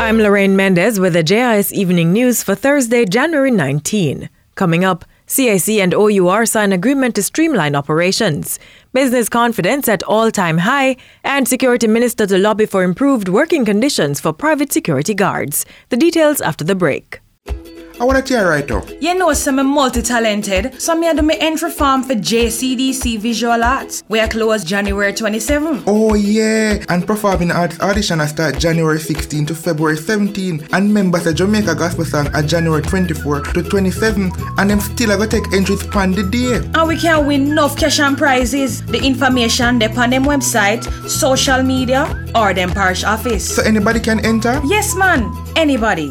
I'm Lorraine Mendez with the JIS Evening News for Thursday, January 19. Coming up, CAC and OUR sign agreement to streamline operations, business confidence at all-time high, and Security Minister to lobby for improved working conditions for private security guards. The details after the break. I want to tell you right now. You know, I'm multi-talented, so I do my entry form for JCDC Visual Arts. We are closed January 27. Oh yeah, and performing arts audition I start January 16 to February 17, and members of Jamaica Gospel Song are January 24 to 27, and them still are going to take entries on the day. And we can win enough cash and prizes. The information they on them website, social media, or them parish office. So anybody can enter? Yes, man, anybody.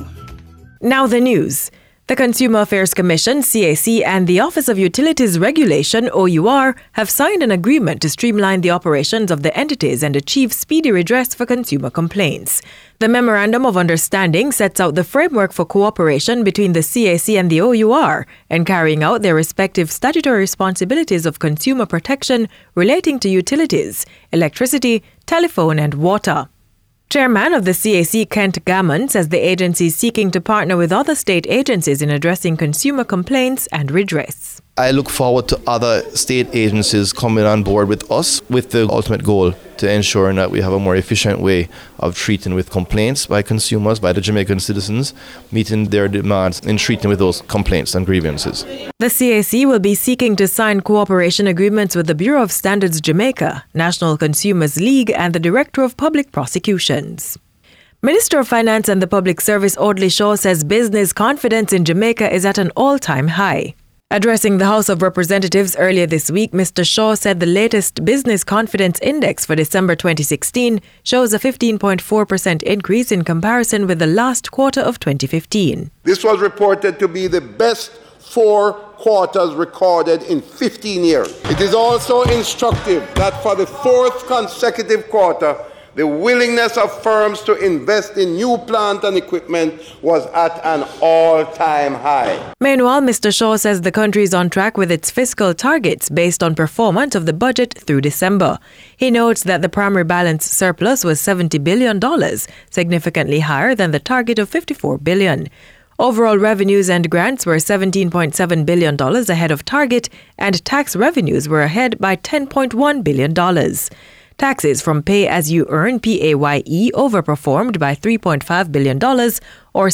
Now the news. The Consumer Affairs Commission, CAC, and the Office of Utilities Regulation, OUR, have signed an agreement to streamline the operations of the entities and achieve speedy redress for consumer complaints. The Memorandum of Understanding sets out the framework for cooperation between the CAC and the OUR and carrying out their respective statutory responsibilities of consumer protection relating to utilities, electricity, telephone, and water. Chairman of the CAC, Kent Gammon, says the agency is seeking to partner with other state agencies in addressing consumer complaints and redress. I look forward to other state agencies coming on board with us with the ultimate goal to ensure that we have a more efficient way of treating with complaints by consumers, by the Jamaican citizens, meeting their demands and treating with those complaints and grievances. The CAC will be seeking to sign cooperation agreements with the Bureau of Standards Jamaica, National Consumers League, and the Director of Public Prosecutions. Minister of Finance and the Public Service Audley Shaw says business confidence in Jamaica is at an all-time high. Addressing the House of Representatives earlier this week, Mr. Shaw said the latest Business Confidence Index for December 2016 shows a 15.4% increase in comparison with the last quarter of 2015. This was reported to be the best 4 quarters recorded in 15 years. It is also instructive that for the 4th consecutive quarter, the willingness of firms to invest in new plant and equipment was at an all-time high. Meanwhile, Mr. Shaw says the country is on track with its fiscal targets based on performance of the budget through December. He notes that the primary balance surplus was $70 billion, significantly higher than the target of $54 billion. Overall revenues and grants were $17.7 billion ahead of target, and tax revenues were ahead by $10.1 billion. Taxes from pay-as-you-earn PAYE overperformed by $3.5 billion, or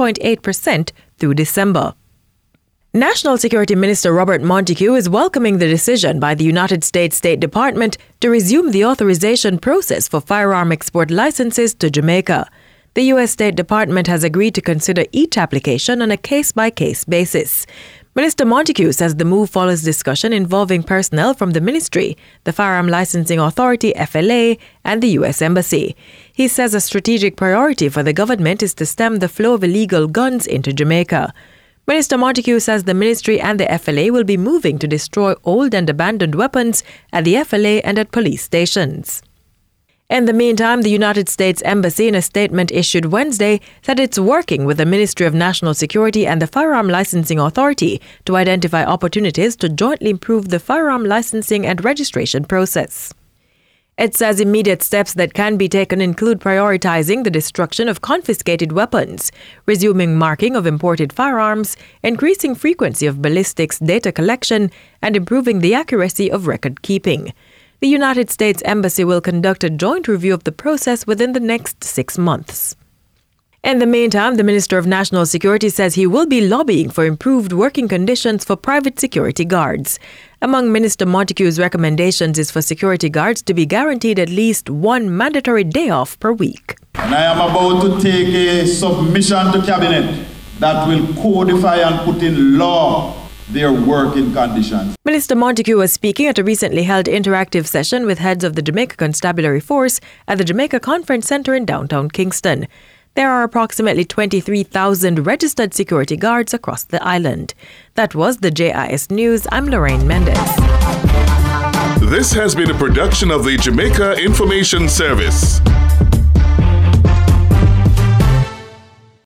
7.8% through December. National Security Minister Robert Montague is welcoming the decision by the United States State Department to resume the authorization process for firearm export licenses to Jamaica. The U.S. State Department has agreed to consider each application on a case-by-case basis. Minister Montague says the move follows discussion involving personnel from the ministry, the Firearm Licensing Authority, FLA, and the U.S. Embassy. He says a strategic priority for the government is to stem the flow of illegal guns into Jamaica. Minister Montague says the ministry and the FLA will be moving to destroy old and abandoned weapons at the FLA and at police stations. In the meantime, the United States Embassy, in a statement issued Wednesday, said it's working with the Ministry of National Security and the Firearm Licensing Authority to identify opportunities to jointly improve the firearm licensing and registration process. It says immediate steps that can be taken include prioritizing the destruction of confiscated weapons, resuming marking of imported firearms, increasing frequency of ballistics data collection, and improving the accuracy of record keeping. The United States Embassy will conduct a joint review of the process within the next 6 months. In the meantime, the Minister of National Security says he will be lobbying for improved working conditions for private security guards. Among Minister Montague's recommendations is for security guards to be guaranteed at least 1 mandatory day off per week. And I am about to take a submission to Cabinet that will codify and put in law their working conditions. Minister Montague was speaking at a recently held interactive session with heads of the Jamaica Constabulary Force at the Jamaica Conference Centre in downtown Kingston. There are approximately 23,000 registered security guards across the island. That was the JIS News. I'm Lorraine Mendez. This has been a production of the Jamaica Information Service.